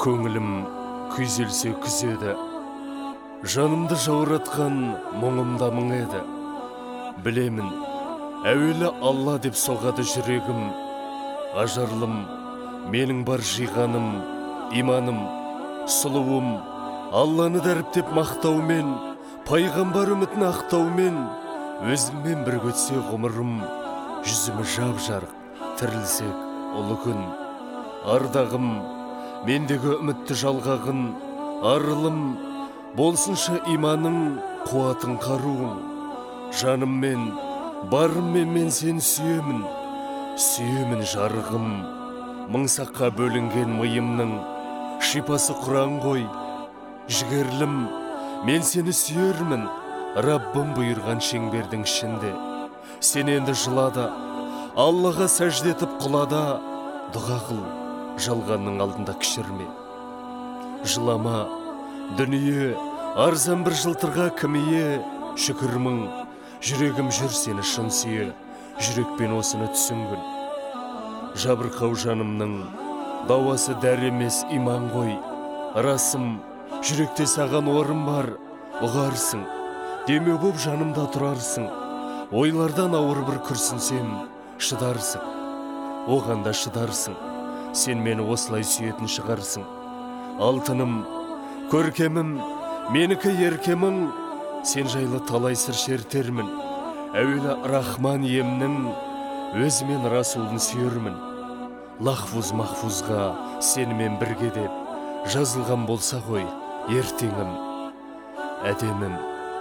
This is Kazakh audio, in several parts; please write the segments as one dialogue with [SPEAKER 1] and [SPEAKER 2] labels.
[SPEAKER 1] Көңілім күйзелсе күзеді, жанымды жауратқан мұңымда мұң еді. Білемін, әуелі Алла деп соғады жүрегім. Ажарлым, менің бар жиғаным, иманым, сұлуым, Алланы дәріптеп мақтаумен, пайғамбар үмітін ақтаумен, өзіңмен бір өтсе ғұмырым, жүзімі жап-жарық, тірілсек ұлы күн. Ардағым, мендегі үмітті жалғағын, арылым, болсынша иманың, қуатың, қаруың. Жаныммен, барыммен мен сені сүйемін, сүйемін жарығым. Мыңсаққа бөлінген миымның шипасы Құран ғой. Жігерлім, мен сені сүйермін, Раббым бұйырған шеңбердің ішінде. Сен енді жылада, Аллаға сәжде етіп құлада, дұға қыл, жалғанның алдында кішірме. Жылама, дүние, арзан бір жылтырға кім ие, шүкір мың, жүрегім жүр сені шын сүйе, жүрекпен осыны түсінгін. Жабырқау жанымның дауасы дәр емес иман ғой. Расым, жүректе саған орын бар, ұғарсың, деме боп жанымда тұрарсың. Ойлардан ауыр бір күрсінсем, шыдарсың, оғанда шыдарсың. Сен мені осылай сүйетін шығарсың. Алтыным, көркемім, менікі еркемің, сен жайлы талай сыр шертермін. Әуелі Рахман емнің, өзімен Расулын сүйермін. Лахфуз-махфузға сенімен бірге деп жазылған болса ғой ертеңім, әдемім.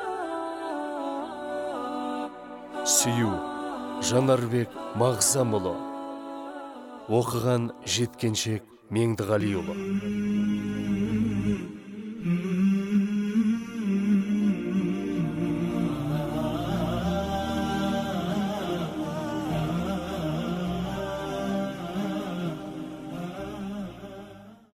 [SPEAKER 1] Сүю, Жанарбек Мағзамұлы. Оқыған Жеткеншек Меңдіғалиұлы.